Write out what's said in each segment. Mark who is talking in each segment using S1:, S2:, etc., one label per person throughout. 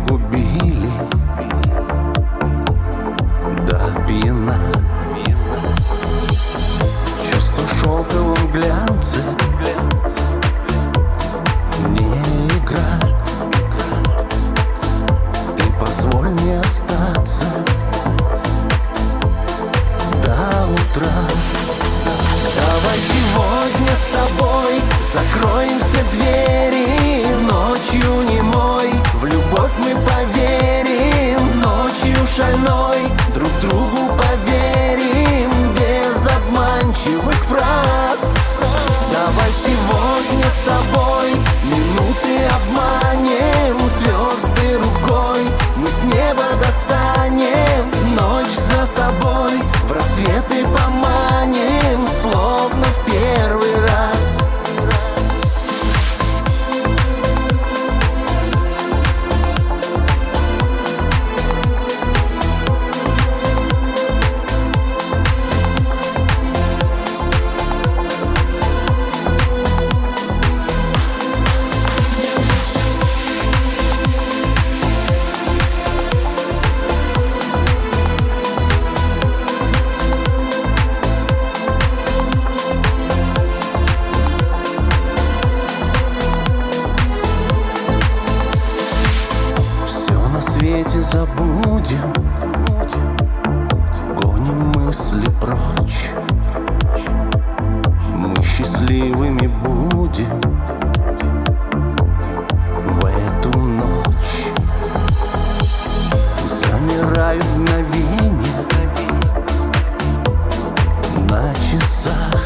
S1: погубили до пьяна. Чувство в шелковом глянце не игра. Ты позволь мне остаться до утра. Давай сегодня с тобой закроем все двери. Ночью немой в любовь мы поверим. Ночью шальной друг другу поверим. Без обманчивых фраз. Давай сегодня с тобой минуты обманем. Звезды рукой мы с неба достанем. Ночь за собой в рассветы поманим, словно в первый раз. Забудем, гоним мысли прочь. Мы счастливыми будем в эту ночь. Замирают мгновения на часах.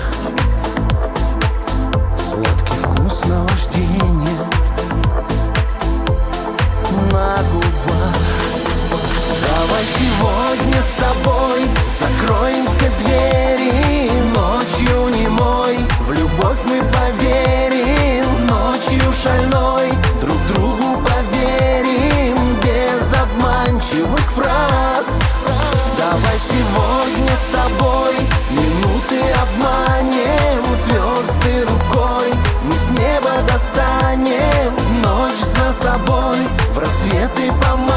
S1: Сладкий вкус наваждения на губах. Давай сегодня с тобой закроем все двери. Ночью немой в любовь мы поверим. Ночью шальной друг другу поверим. Без обманчивых фраз. Давай сегодня с тобой минуты обманем. Звезды рукой мы с неба достанем. Ночь за собой в рассветы поманим.